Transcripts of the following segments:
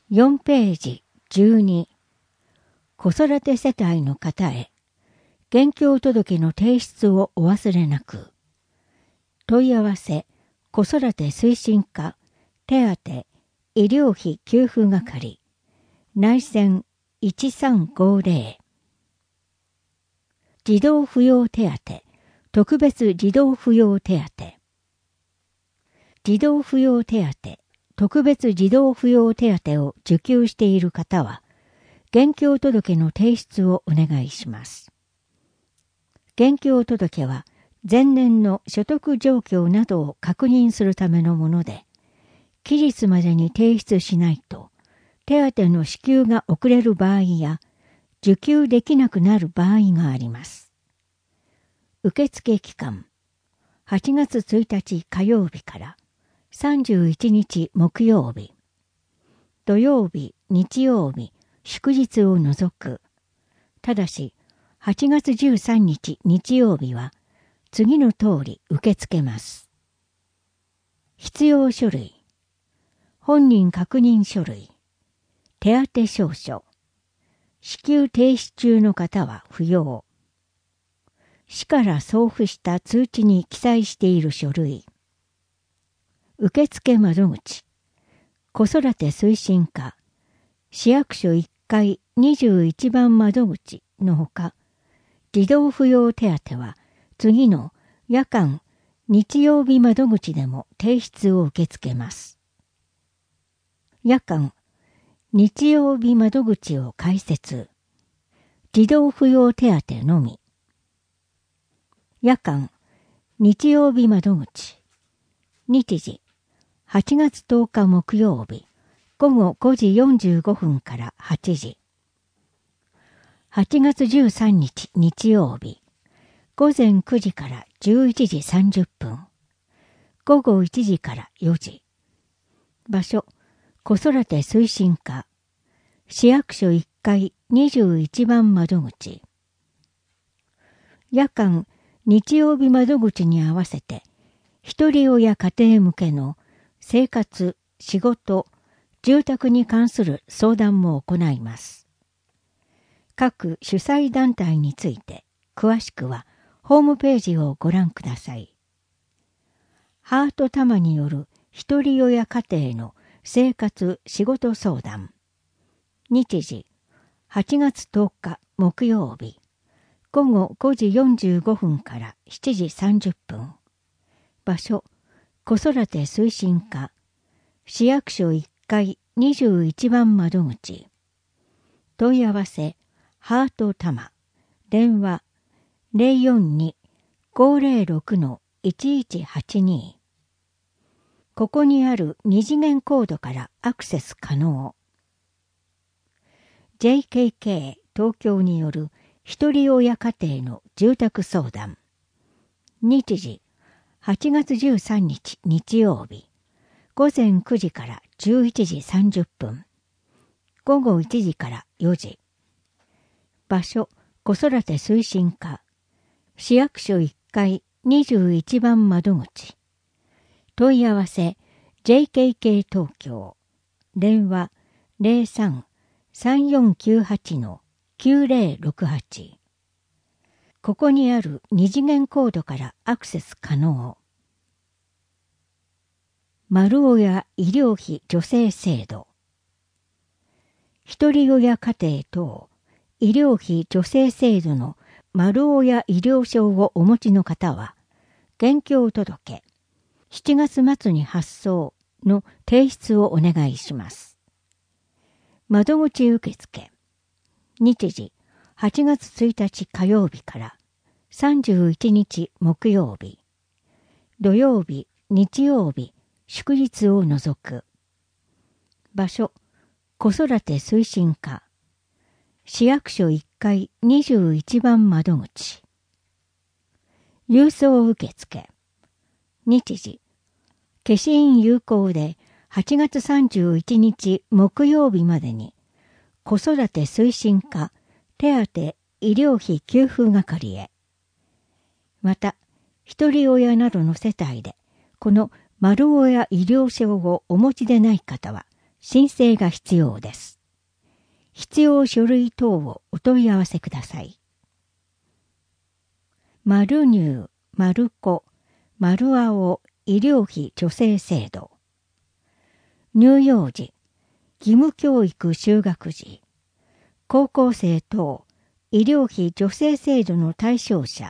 4ページ12、子育て世帯の方へ、現況届の提出をお忘れなく。問い合わせ、子育て推進課、手当、医療費給付係、内線1350。児童扶養手当、特別児童扶養手当。児童扶養手当、特別児童扶養手当を受給している方は、現況届の提出をお願いします。現況届は、前年の所得状況などを確認するためのもので、期日までに提出しないと、手当の支給が遅れる場合や、受給できなくなる場合があります。受付期間、8月1日火曜日から31日木曜日、土曜日、日曜日、祝日を除く。ただし、8月13日日曜日は、次の通り受け付けます。必要書類、本人確認書類、手当証書、支給停止中の方は不要。市から送付した通知に記載している書類、受付窓口、子育て推進課、市役所1階21番窓口のほか、児童扶養手当は次の夜間、日曜日窓口でも提出を受け付けます。夜間、日曜日窓口を開設。児童扶養手当のみ。夜間、日曜日窓口。日時、8月10日木曜日、午後5時45分から8時。8月13日日曜日、午前9時から11時30分。午後1時から4時。場所、子育て推進課。市役所1階21番窓口。夜間、日曜日窓口に合わせて、一人親家庭向けの生活、仕事、住宅に関する相談も行います。各主催団体について、詳しくはホームページをご覧ください。ハートタマによる一人親家庭の生活・仕事相談。日時、8月10日木曜日、午後5時45分から7時30分。場所、子育て推進課。市役所1階21番窓口。問い合わせ、ハートタマ。電話、042-506-1182。ここにある二次元コードからアクセス可能。JKK 東京による一人親家庭の住宅相談。日時、8月13日日曜日、午前9時から11時30分。午後1時から4時。場所、子育て推進課。市役所1階21番窓口。問い合わせ、JKK 東京。電話、03-3498-9068。ここにある二次元コードからアクセス可能。丸親医療費助成制度。一人親家庭等医療費助成制度の丸親医療証をお持ちの方は、現況届、7月末に発送の提出をお願いします。窓口受付。日時、8月1日火曜日から31日木曜日。土曜日、日曜日、祝日を除く。場所、子育て推進課。市役所1階21番窓口。郵送受付。日時、消印有効で8月31日木曜日までに、子育て推進課手当医療費給付係へ。また、一人親などの世帯で、この丸親医療証をお持ちでない方は、 申請が必要です。必要書類等をお問い合わせください。マル乳、マルコ、マル青医療費助成制度。乳幼児、義務教育就学時、高校生等医療費助成制度の対象者、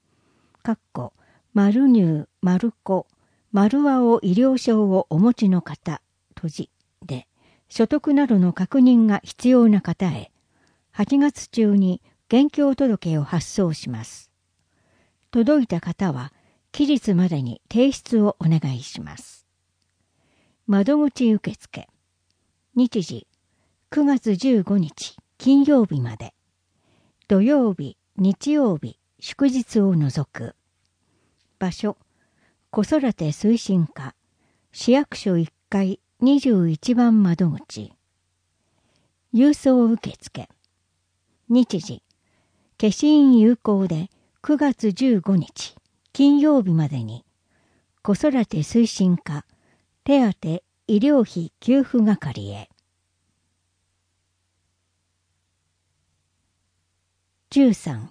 マル乳、マルコ、マル青医療証をお持ちの方、で、所得などの確認が必要な方へ、8月中に現況届を発送します。届いた方は、期日までに提出をお願いします。窓口受付。日時、9月15日金曜日まで。土曜日、日曜日、祝日を除く。場所、子育て推進課、市役所1階21番窓口。郵送受付。日時、消印有効で9月15日金曜日までに、子育て推進課、手当医療費給付係へ。13.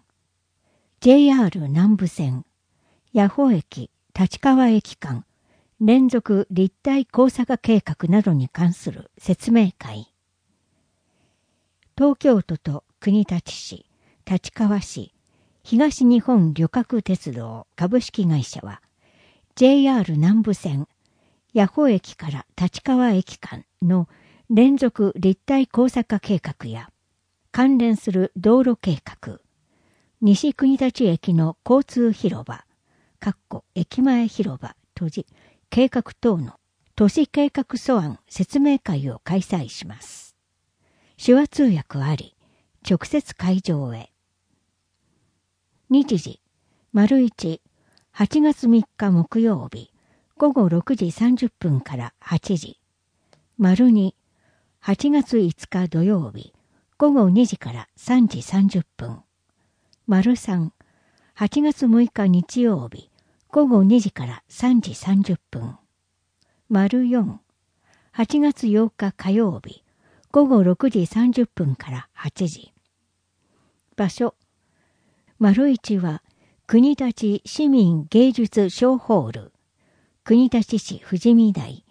JR 南武線、谷保駅、立川駅間、連続立体交差化計画などに関する説明会。東京都と国立市、立川市、東日本旅客鉄道株式会社は、JR 南武線、谷保駅から立川駅間の連続立体交差化計画や、関連する道路計画、西国立駅の交通広場、駅前広場、計画等の都市計画素案説明会を開催します。手話通訳あり、直接会場へ。日時、1、8月3日木曜日、午後6時30分から8時。2、8月5日土曜日、午後2時から3時30分。3、8月6日日曜日、午後2時から3時30分。4、8月8日火曜日、午後6時30分から8時。場所、1は、国立市民芸術小ホール、国立市富士見台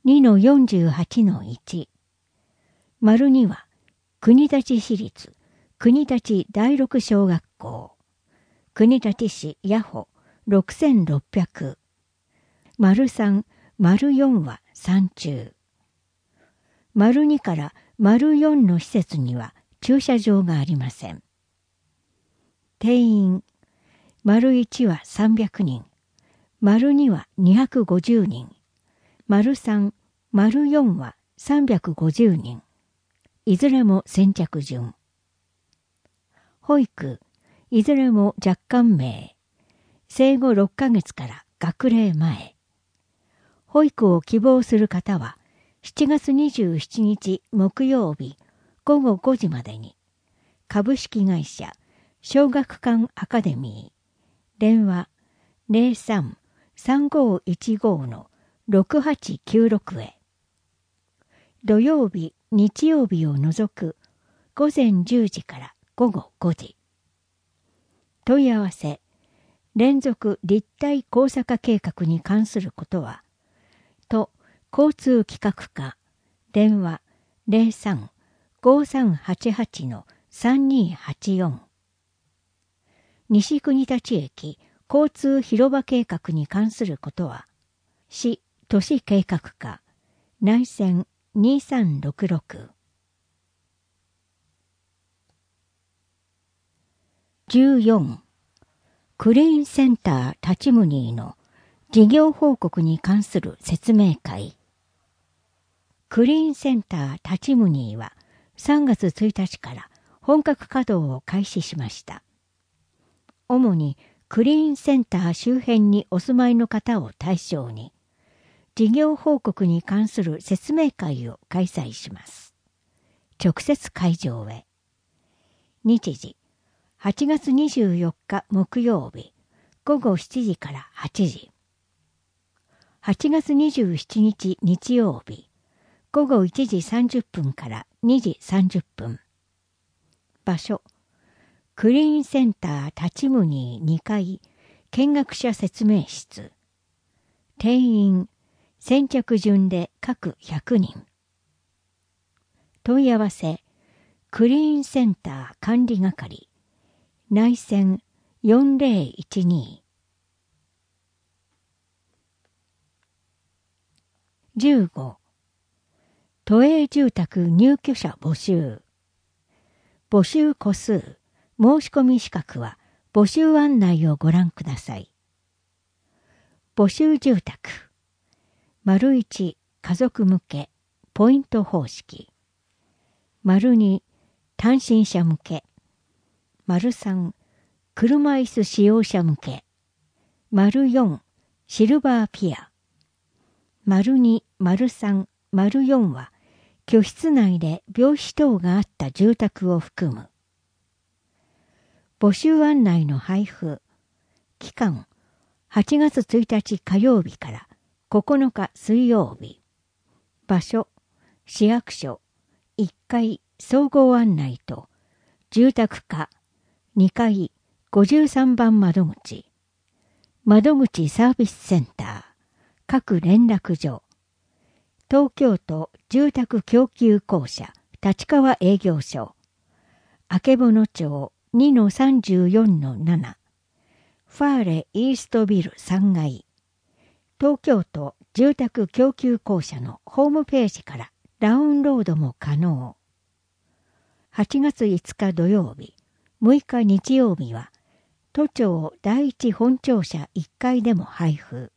2-48-1。2は、国立市立国立第六小学校、国立市谷保6600。3、4は山中。2から4の施設には駐車場がありません。定員、1は300人、2は250人、3、4は350人。いずれも先着順。保育、いずれも若干名。生後6ヶ月から学齢前。保育を希望する方は、7月27日木曜日午後5時までに、株式会社小学館アカデミー、電話 03-3515-6896 へ。土曜日、日曜日を除く午前10時から午後5時。問い合わせ、連続立体交差化計画に関することは、都交通企画課、電話 03-5388-3284。西国立駅交通広場計画に関することは、市都市計画課、内線2366。14. クリーンセンター立ちムニーの事業報告に関する説明会。クリーンセンター立ちムニーは3月1日から本格稼働を開始しました。主にクリーンセンター周辺にお住まいの方を対象に、事業報告に関する説明会を開催します。直接会場へ。日時、8月24日木曜日、午後7時から8時。8月27日日曜日、 午後1時30分から2時30分。場所、クリーンセンター立ちムニ2階、見学者説明室。定員、先着順で各100人。問い合わせ、クリーンセンター管理係、内線4012。15、都営住宅入居者募集。募集個数、申し込み資格は募集案内をご覧ください。募集住宅。1、家族向け、ポイント方式。2、単身者向け。3、車椅子使用者向け。4、シルバーピア。2、3、4は、居室内で病死等があった住宅を含む。募集案内の配布。期間、8月1日火曜日から9日水曜日。場所、市役所、1階総合案内と、住宅課、2階53番窓口。窓口サービスセンター、各連絡所。東京都住宅供給公社立川営業所。曙町 2-34-7。ファーレイーストビル3階。東京都住宅供給公社のホームページからダウンロードも可能。8月5日土曜日、6日日曜日は、都庁第一本庁舎1階でも配布。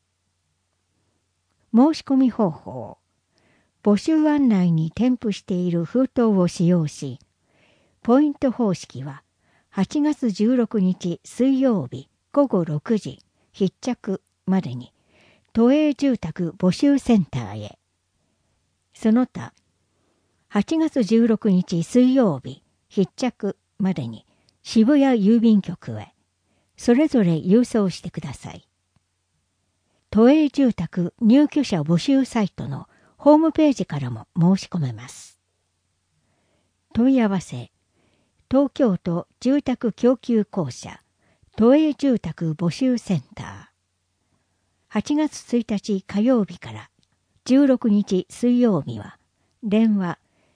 申し込み方法。募集案内に添付している封筒を使用し、ポイント方式は8月16日水曜日午後6時必着までに都営住宅募集センターへ。その他、8月16日水曜日必着までに渋谷郵便局へ、それぞれ郵送してください。都営住宅入居者募集サイトのホームページからも申し込めます。問い合わせ、東京都住宅供給公社都営住宅募集センター。8月1日火曜日から16日水曜日は電話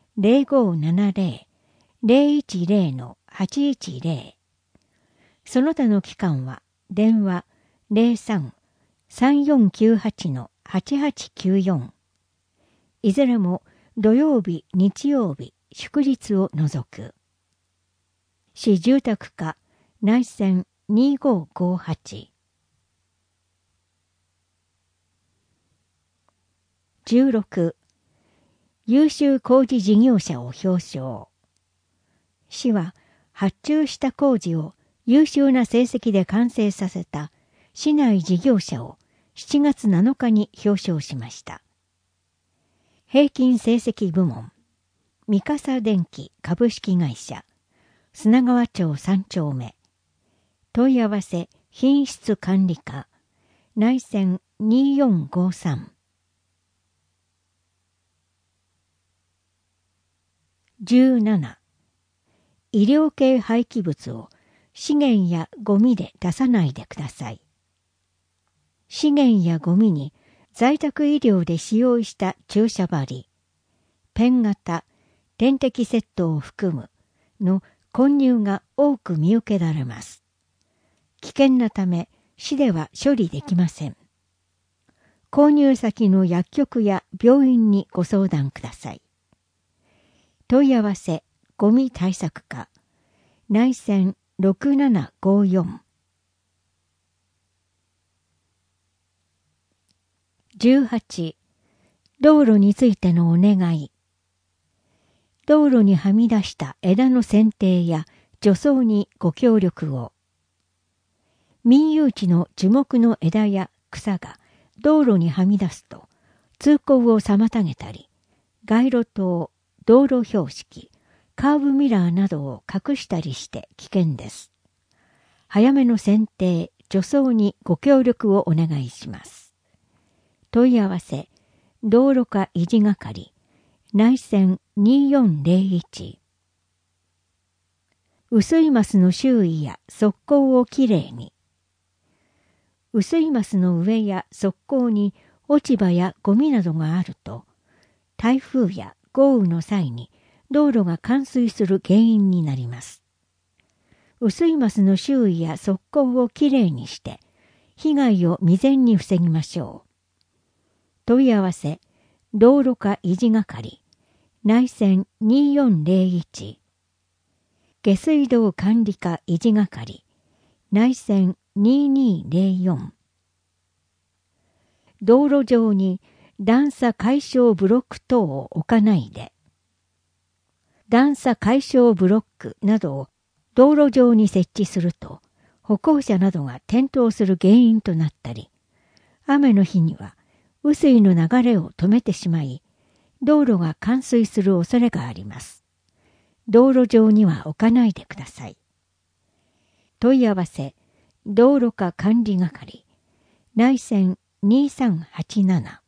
0570-010-810。その他の期間は電話 03-3498-8894。いずれも土曜日、日曜日、祝日を除く。市住宅課内線2558。16、優秀工事事業者を表彰。市は発注した工事を優秀な成績で完成させた市内事業者を7月7日に表彰しました。平均成績部門、三笠電機株式会社、砂川町3丁目。問い合わせ品質管理課、内線2453。17、医療系廃棄物を資源やゴミで出さないでください。資源やゴミに在宅医療で使用した注射針、ペン型、点滴セットを含むの混入が多く見受けられます。危険なため市では処理できません。購入先の薬局や病院にご相談ください。問い合わせゴミ対策課内線6754。18、道路についてのお願い。道路にはみ出した枝の剪定や除草にご協力を。民有地の樹木の枝や草が道路にはみ出すと通行を妨げたり、街路灯、道路標識、カーブミラーなどを隠したりして危険です。早めの剪定、除草にご協力をお願いします。問い合わせ道路課維持係、内線2401。薄いマスの周囲や側溝をきれいに。薄いマスの上や側溝に落ち葉やゴミなどがあると、台風や豪雨の際に道路が冠水する原因になります。薄いマスの周囲や側溝をきれいにして、被害を未然に防ぎましょう。問い合わせ、道路課維持係、内線2401。下水道管理課維持係、内線2204。道路上に段差解消ブロック等を置かないで。段差解消ブロックなどを道路上に設置すると、歩行者などが転倒する原因となったり、雨の日には雨水の流れを止めてしまい、道路が冠水する恐れがあります。道路上には置かないでください。問い合わせ、道路課管理係、内線2387。